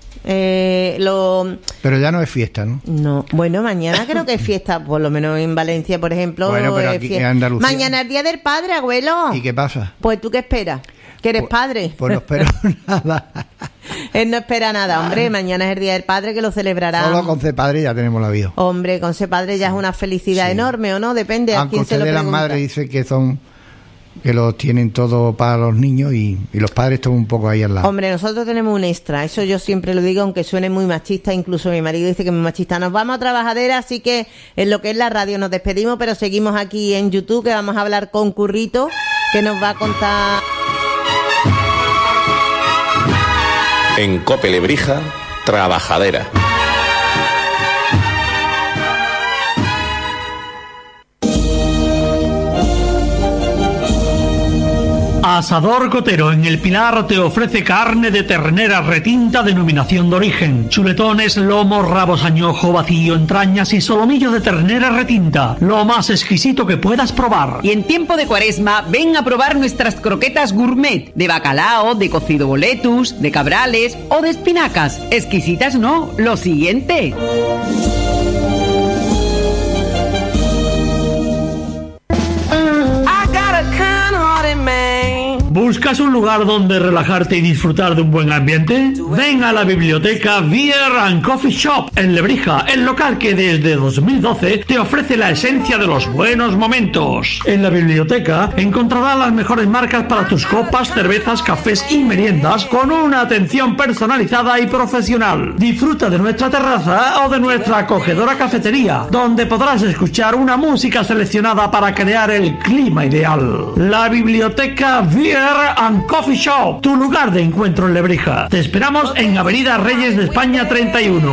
Pero ya no es fiesta, ¿no? No, bueno, mañana creo que es fiesta, por lo menos en Valencia, por ejemplo. Bueno, pero aquí en Andalucía. Mañana es Día del Padre, abuelo. ¿Y qué pasa? Pues tú qué esperas, que eres padre. Pues no espero nada. Él no espera nada, hombre. Mañana es el Día del Padre, que lo celebrará. Solo con ser padre ya tenemos la vida. Hombre, con ser padre ya es una felicidad enorme, ¿o no? Depende a quién se lo pregunta. Las madres dicen que los tienen todo para los niños y los padres están un poco ahí al lado. Hombre, nosotros tenemos un extra, eso yo siempre lo digo, aunque suene muy machista, incluso mi marido dice que es muy machista. Nos vamos a Trabajadera, así que en lo que es la radio nos despedimos, pero seguimos aquí en YouTube, que vamos a hablar con Currito, que nos va a contar... En Cope Lebrija, Trabajadera. Asador Cotero en El Pilar te ofrece carne de ternera retinta denominación de origen, chuletones, lomos, rabos, añojo, vacío, entrañas y solomillo de ternera retinta, lo más exquisito que puedas probar. Y en tiempo de Cuaresma, ven a probar nuestras croquetas gourmet, de bacalao, de cocido boletus, de cabrales o de espinacas. Exquisitas no, lo siguiente. ¿Buscas un lugar donde relajarte y disfrutar de un buen ambiente? Ven a la biblioteca Beer and Coffee Shop en Lebrija, el local que desde 2012 te ofrece la esencia de los buenos momentos. En la biblioteca encontrarás las mejores marcas para tus copas, cervezas, cafés y meriendas con una atención personalizada y profesional. Disfruta de nuestra terraza o de nuestra acogedora cafetería, donde podrás escuchar una música seleccionada para crear el clima ideal. La biblioteca Beer and Coffee Shop, tu lugar de encuentro en Lebrija. Te esperamos en Avenida Reyes de España 31.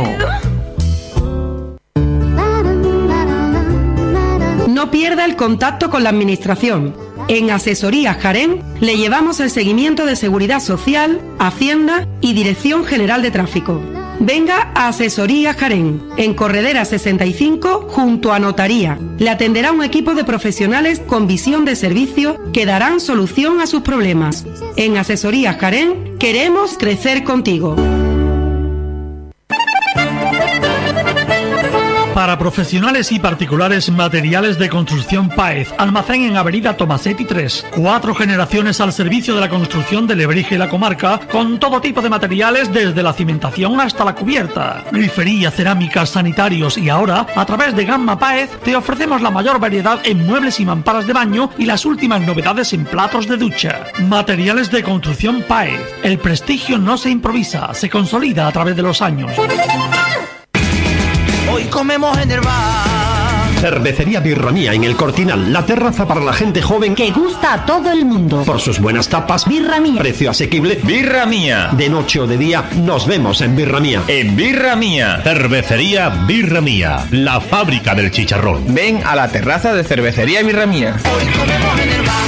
No pierda el contacto con la administración. En Asesorías Jarén le llevamos el seguimiento de Seguridad Social, Hacienda y Dirección General de Tráfico. Venga a Asesorías Jarén, en Corredera 65, junto a Notaría. Le atenderá un equipo de profesionales con visión de servicio que darán solución a sus problemas. En Asesorías Jarén queremos crecer contigo. Para profesionales y particulares, materiales de construcción Páez. Almacén en Avenida Tomasetti 3. 4 generaciones al servicio de la construcción de Lebrija y la comarca, con todo tipo de materiales desde la cimentación hasta la cubierta. Grifería, cerámicas, sanitarios y ahora, a través de Gamma Páez, te ofrecemos la mayor variedad en muebles y mamparas de baño y las últimas novedades en platos de ducha. Materiales de construcción Páez. El prestigio no se improvisa, se consolida a través de los años. Hoy comemos en el bar. Cervecería Birra Mía en El Cortinal, la terraza para la gente joven que gusta a todo el mundo. Por sus buenas tapas, Birra Mía. Precio asequible, Birra Mía. De noche o de día, nos vemos en Birra Mía. En Birra Mía. Cervecería Birra Mía, la fábrica del chicharrón. Ven a la terraza de Cervecería Birra Mía. Hoy comemos en el bar.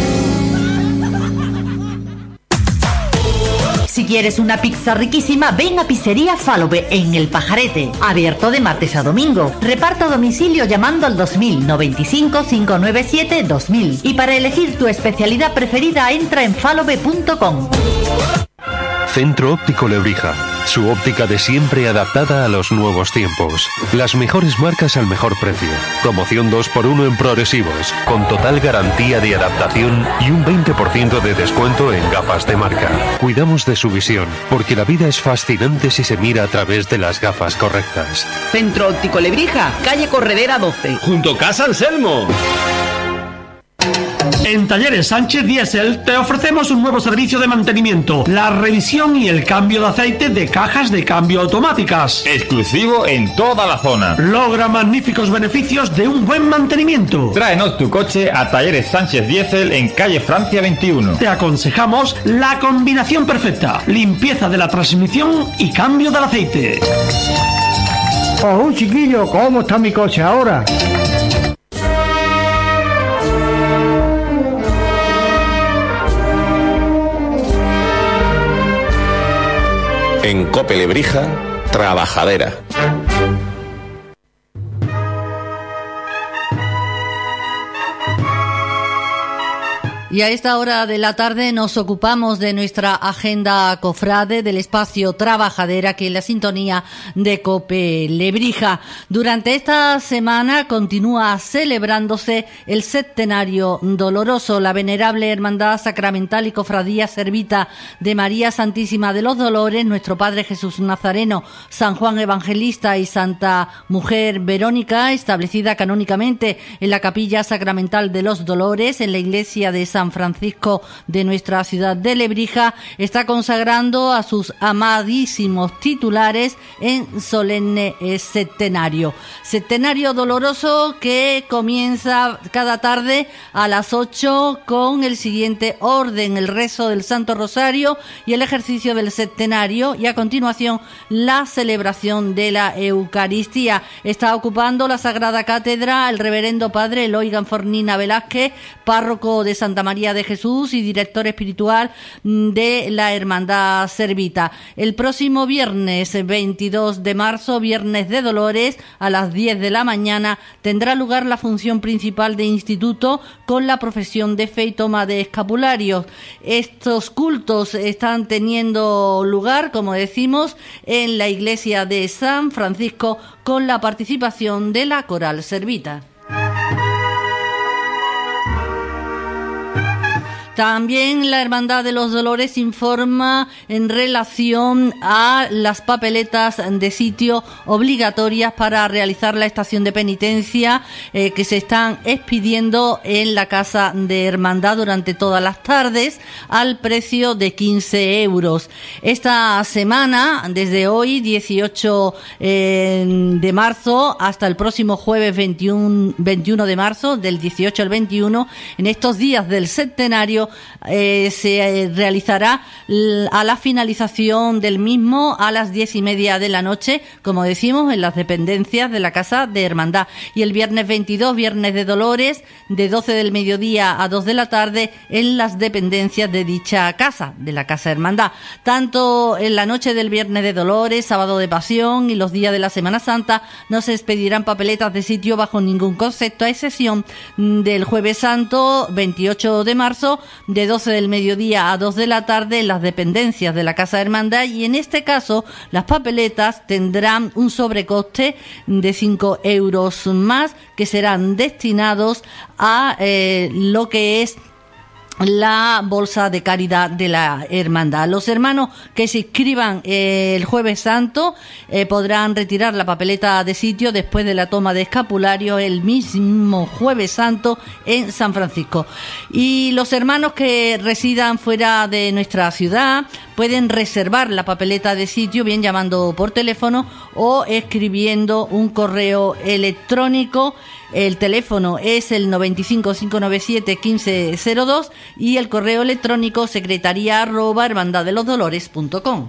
Si quieres una pizza riquísima, ven a Pizzería Falobe en El Pajarete. Abierto de martes a domingo. Reparto a domicilio llamando al 2000 95 597 2000. Y para elegir tu especialidad preferida, entra en falobe.com. Centro Óptico Lebrija. Su óptica de siempre adaptada a los nuevos tiempos. Las mejores marcas al mejor precio. Promoción 2x1 en progresivos. Con total garantía de adaptación y un 20% de descuento en gafas de marca. Cuidamos de su visión, porque la vida es fascinante si se mira a través de las gafas correctas. Centro Óptico Lebrija, calle Corredera 12. Junto a Casa Anselmo. En Talleres Sánchez Diesel te ofrecemos un nuevo servicio de mantenimiento, la revisión y el cambio de aceite de cajas de cambio automáticas. Exclusivo en toda la zona. Logra magníficos beneficios de un buen mantenimiento. Tráenos tu coche a Talleres Sánchez Diesel en calle Francia 21. Te aconsejamos la combinación perfecta: limpieza de la transmisión y cambio del aceite. Oh, chiquillo, ¿cómo está mi coche ahora? En Cope Lebrija, Trabajadera. Y a esta hora de la tarde nos ocupamos de nuestra agenda cofrade, del espacio Trabajadera, aquí en la sintonía de Cope Lebrija. Durante esta semana continúa celebrándose el Septenario Doloroso. La venerable Hermandad Sacramental y Cofradía Servita de María Santísima de los Dolores, nuestro Padre Jesús Nazareno, San Juan Evangelista y Santa Mujer Verónica, establecida canónicamente en la Capilla Sacramental de los Dolores, en la iglesia de San Francisco de nuestra ciudad de Lebrija, está consagrando a sus amadísimos titulares en solemne septenario. Septenario doloroso que comienza cada tarde a las 8 con el siguiente orden: el rezo del Santo Rosario y el ejercicio del septenario, y a continuación la celebración de la Eucaristía. Está ocupando la Sagrada Cátedra el reverendo padre Eloy Ganfornina Velázquez, párroco de Santa María de Jesús y director espiritual de la Hermandad Servita. El próximo viernes 22 de marzo, viernes de Dolores, a las 10 de la mañana, tendrá lugar la función principal de instituto con la profesión de fe y toma de escapularios. Estos cultos están teniendo lugar, como decimos, en la iglesia de San Francisco, con la participación de la Coral Servita. También la Hermandad de los Dolores informa en relación a las papeletas de sitio obligatorias para realizar la estación de penitencia que se están expidiendo en la Casa de Hermandad durante todas las tardes al precio de 15 euros. Esta semana, desde hoy, 18 de marzo, hasta el próximo jueves 21 de marzo, del 18 al 21, en estos días del septenario, se realizará a la finalización del mismo a las 10:30 de la noche, como decimos, en las dependencias de la Casa de Hermandad. Y el viernes 22, viernes de Dolores, de 12 del mediodía a 2 de la tarde, en las dependencias de dicha casa, de la Casa de Hermandad. Tanto en la noche del viernes de Dolores, sábado de Pasión y los días de la Semana Santa no se expedirán papeletas de sitio bajo ningún concepto, a excepción del Jueves Santo, 28 de marzo, de 12 del mediodía a 2 de la tarde, en las dependencias de la Casa de Hermandad, y en este caso las papeletas tendrán un sobrecoste de 5 euros más, que serán destinados a lo que es la bolsa de caridad de la hermandad. Los hermanos que se inscriban el Jueves Santo podrán retirar la papeleta de sitio después de la toma de escapulario el mismo Jueves Santo en San Francisco. Y los hermanos que residan fuera de nuestra ciudad pueden reservar la papeleta de sitio bien llamando por teléfono o escribiendo un correo electrónico. El teléfono es el 95 597 1502 y el correo electrónico secretaría@hermandaddelosdolores.com.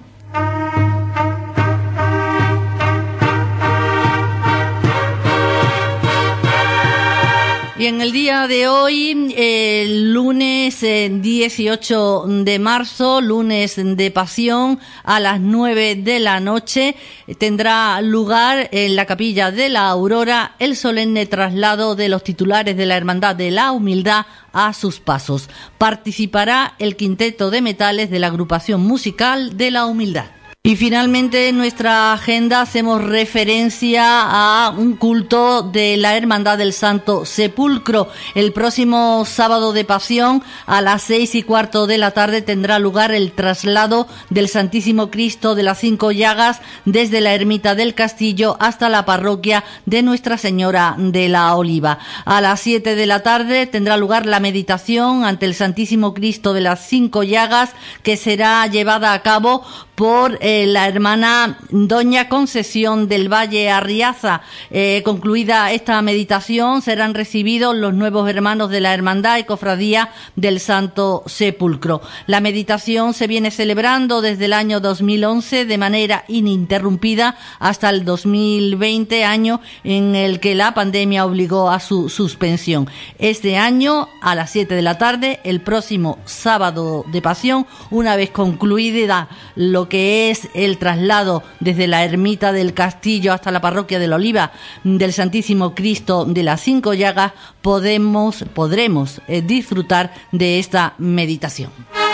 Y en el día de hoy, el lunes 18 de marzo, lunes de Pasión, a las 9 de la noche, tendrá lugar en la Capilla de la Aurora el solemne traslado de los titulares de la Hermandad de la Humildad a sus pasos. Participará el Quinteto de Metales de la Agrupación Musical de la Humildad. Y finalmente en nuestra agenda hacemos referencia a un culto de la Hermandad del Santo Sepulcro. El próximo sábado de Pasión a las 6:15 de la tarde tendrá lugar el traslado del Santísimo Cristo de las 5 Llagas desde la ermita del Castillo hasta la parroquia de Nuestra Señora de la Oliva. A las 7 de la tarde tendrá lugar la meditación ante el Santísimo Cristo de las 5 Llagas, que será llevada a cabo por la hermana Doña Concesión del Valle Arriaza. Concluida esta meditación, serán recibidos los nuevos hermanos de la Hermandad y Cofradía del Santo Sepulcro. La meditación se viene celebrando desde el año 2011 de manera ininterrumpida hasta el 2020, año en el que la pandemia obligó a su suspensión. Este año, a las 7 de la tarde, el próximo sábado de Pasión, una vez concluida lo que es el traslado desde la ermita del Castillo hasta la parroquia de la Oliva del Santísimo Cristo de las 5 Llagas, podremos disfrutar de esta meditación.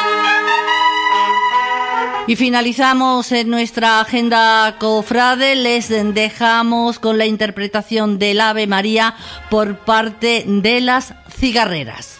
Y finalizamos en nuestra agenda cofrade, les dejamos con la interpretación del Ave María por parte de las cigarreras.